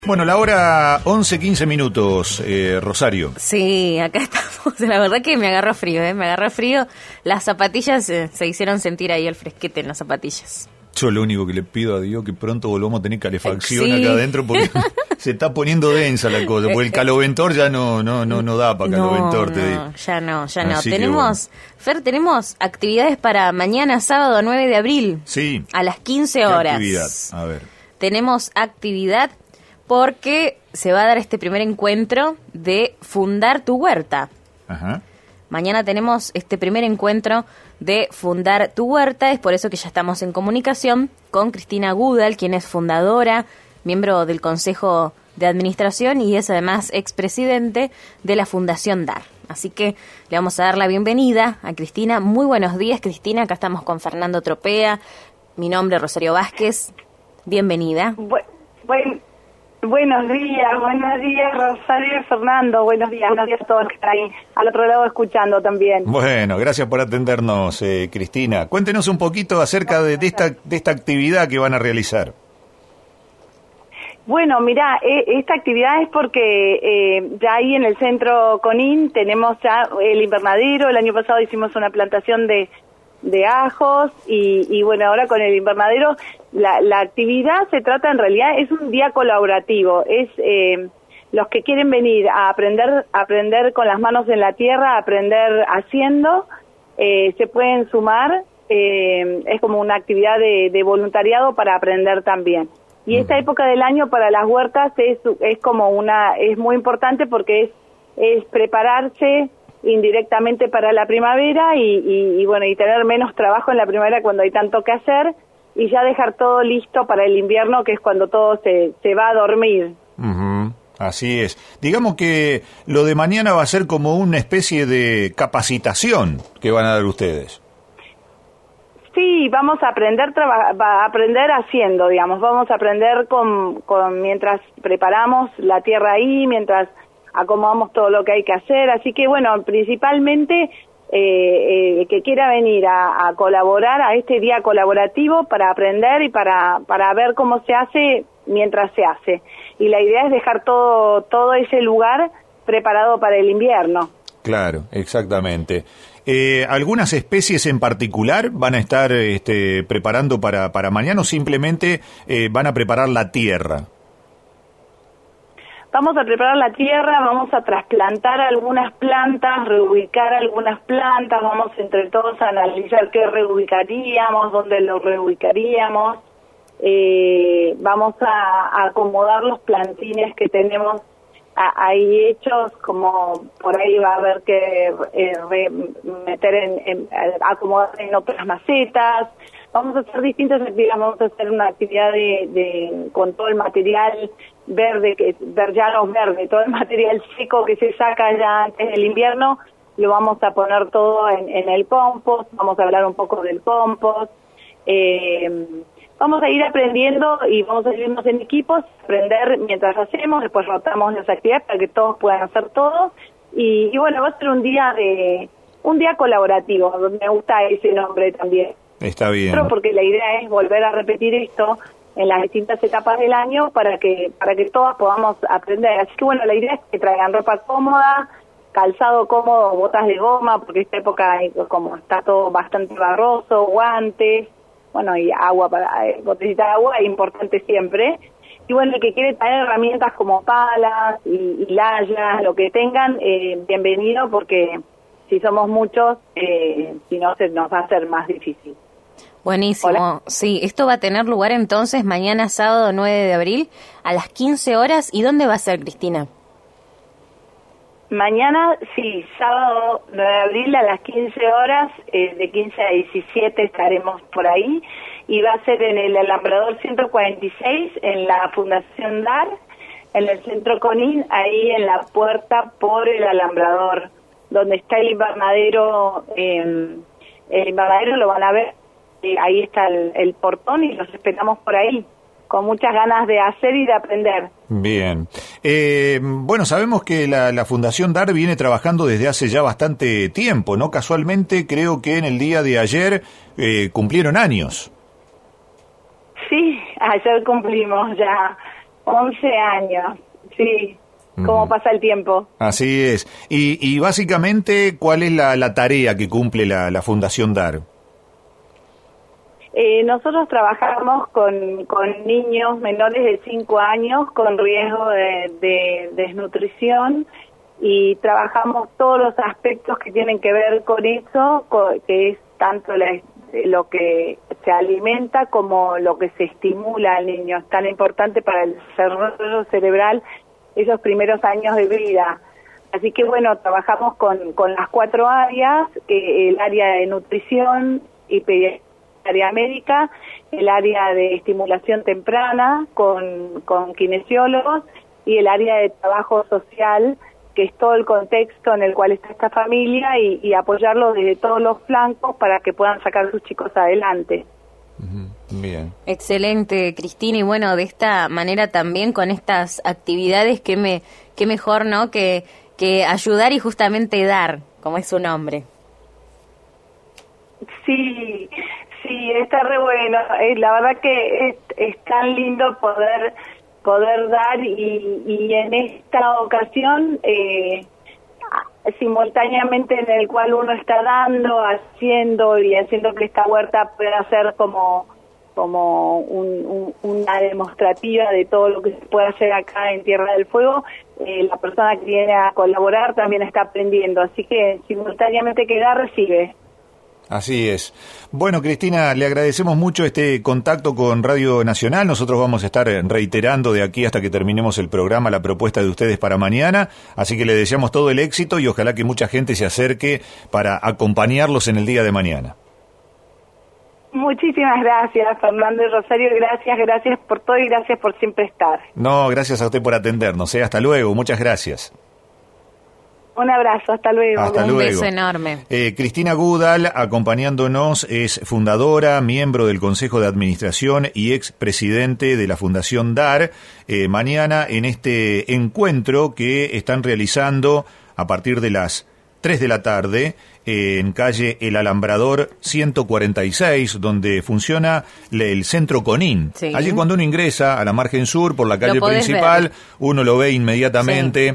Bueno, la hora 11:15 minutos, Rosario. Sí, acá estamos. La verdad que me agarró frío, me agarró frío. Las zapatillas se hicieron sentir ahí el fresquete en las zapatillas. Yo lo único que le pido a Dios que pronto volvamos a tener calefacción Sí. acá adentro porque se está poniendo densa la cosa, porque el caloventor ya no da para caloventor, te digo. Ya no. Así que Tenemos, Fer, tenemos actividades para mañana sábado 9 de abril. Sí. A las 15 ¿Qué horas. actividad? A ver. Tenemos actividad porque se va a dar este primer encuentro de Fundar tu Huerta. Ajá. Mañana tenemos este primer encuentro de Fundar tu Huerta, es por eso que ya estamos en comunicación con Cristina Gudal, quien es fundadora, miembro del Consejo de Administración y es además expresidente de la Fundación DAR. Así que le vamos a dar la bienvenida a Cristina. Muy buenos días, Cristina. Acá estamos con Fernando Tropea. Mi nombre es Rosario Vázquez. Bienvenida. Buenos días, Rosario y Fernando. Buenos días a todos que están ahí al otro lado escuchando también. Bueno, gracias por atendernos, Cristina. Cuéntenos un poquito acerca de esta actividad que van a realizar. Bueno, mirá, esta actividad es porque ya ahí en el centro Conin tenemos ya el invernadero. El año pasado hicimos una plantación de ajos y bueno, ahora con el invernadero la actividad se trata, en realidad es un día colaborativo, es los que quieren venir a aprender con las manos en la tierra, a aprender haciendo, se pueden sumar, es como una actividad de voluntariado para aprender también. Y esta época del año para las huertas es como es muy importante porque es prepararse indirectamente para la primavera y bueno, y tener menos trabajo en la primavera cuando hay tanto que hacer y ya dejar todo listo para el invierno, que es cuando todo se va a dormir. Uh-huh. Así es. Digamos que lo de mañana va a ser como una especie de capacitación que van a dar ustedes. Sí, vamos a aprender haciendo, digamos, vamos a aprender con mientras preparamos la tierra ahí, mientras acomodamos todo lo que hay que hacer, así que bueno, principalmente el que quiera venir a colaborar a este día colaborativo para aprender y para ver cómo se hace mientras se hace. Y la idea es dejar todo ese lugar preparado para el invierno. Claro, exactamente. ¿Algunas especies en particular van a estar preparando para mañana o simplemente van a preparar la tierra? Vamos a preparar la tierra, vamos a trasplantar algunas plantas, reubicar algunas plantas, vamos entre todos a analizar qué reubicaríamos, dónde lo reubicaríamos, vamos a acomodar los plantines que tenemos ahí hechos, como por ahí va a haber que acomodar en otras macetas. Vamos a hacer distintas actividades, vamos a hacer una actividad con todo el material verde, verllanos verde, todo el material seco que se saca ya antes del invierno, lo vamos a poner todo en el compost, vamos a hablar un poco del compost, vamos a ir aprendiendo y vamos a irnos en equipos, aprender mientras hacemos, después rotamos las actividades para que todos puedan hacer todo, y bueno, va a ser un día colaborativo, me gusta ese nombre también. Está bien. Porque la idea es volver a repetir esto en las distintas etapas del año para que todas podamos aprender. Así que bueno, la idea es que traigan ropa cómoda, calzado cómodo, botas de goma, porque esta época como está todo bastante barroso, guantes, bueno, y agua, botellita de agua es importante siempre. Y bueno, el que quiere traer herramientas como palas y layas, lo que tengan, bienvenido, porque si somos muchos, si no, se nos va a hacer más difícil. Buenísimo. Hola. Sí, esto va a tener lugar entonces mañana sábado 9 de abril a las 15 horas. ¿Y dónde va a ser, Cristina? Mañana, sí, sábado 9 de abril a las 15 horas, de 15 a 17 estaremos por ahí, y va a ser en el Alambrador 146, en la Fundación DAR, en el Centro Conin, ahí en la puerta por el Alambrador, donde está el invernadero lo van a ver. Ahí está el portón y los esperamos por ahí, con muchas ganas de hacer y de aprender. Bien. Bueno, sabemos que la Fundación DAR viene trabajando desde hace ya bastante tiempo, ¿no? Casualmente creo que en el día de ayer cumplieron años. Sí, ayer cumplimos ya 11 años, sí. ¿Cómo pasa el tiempo? Así es. Y básicamente, ¿cuál es la tarea que cumple la Fundación DAR? Nosotros trabajamos con niños menores de 5 años con riesgo de desnutrición y trabajamos todos los aspectos que tienen que ver con eso, que es tanto lo que se alimenta como lo que se estimula al niño. Es tan importante para el desarrollo cerebral esos primeros años de vida. Así que bueno, trabajamos con las 4 áreas, el área de nutrición y pediatría médica, el área de estimulación temprana con kinesiólogos y el área de trabajo social, que es todo el contexto en el cual está esta familia y apoyarlos desde todos los flancos para que puedan sacar a sus chicos adelante. Bien. Excelente, Cristina, y bueno, de esta manera también con estas actividades, qué mejor, ¿no? Que ayudar y justamente dar, como es su nombre. Sí, está re bueno. La verdad que es tan lindo poder dar y en esta ocasión simultáneamente en el cual uno está dando, haciendo que esta huerta pueda ser como una demostrativa de todo lo que se puede hacer acá en Tierra del Fuego. La persona que viene a colaborar también está aprendiendo, así que simultáneamente que da, recibe. Así es. Bueno, Cristina, le agradecemos mucho este contacto con Radio Nacional. Nosotros vamos a estar reiterando de aquí hasta que terminemos el programa la propuesta de ustedes para mañana, así que le deseamos todo el éxito y ojalá que mucha gente se acerque para acompañarlos en el día de mañana. Muchísimas gracias, Fernando y Rosario, gracias por todo y gracias por siempre estar. No, gracias a usted por atendernos. Hasta luego, muchas gracias. Un abrazo, hasta luego. Hasta luego. Un beso enorme. Cristina Gudal, acompañándonos, es fundadora, miembro del Consejo de Administración y expresidente de la Fundación DAR. Mañana en este encuentro que están realizando a partir de las 3 de la tarde en calle El Alambrador 146, donde funciona el Centro Conin. Sí. Allí cuando uno ingresa a la margen sur por la calle principal, uno lo ve inmediatamente. Sí.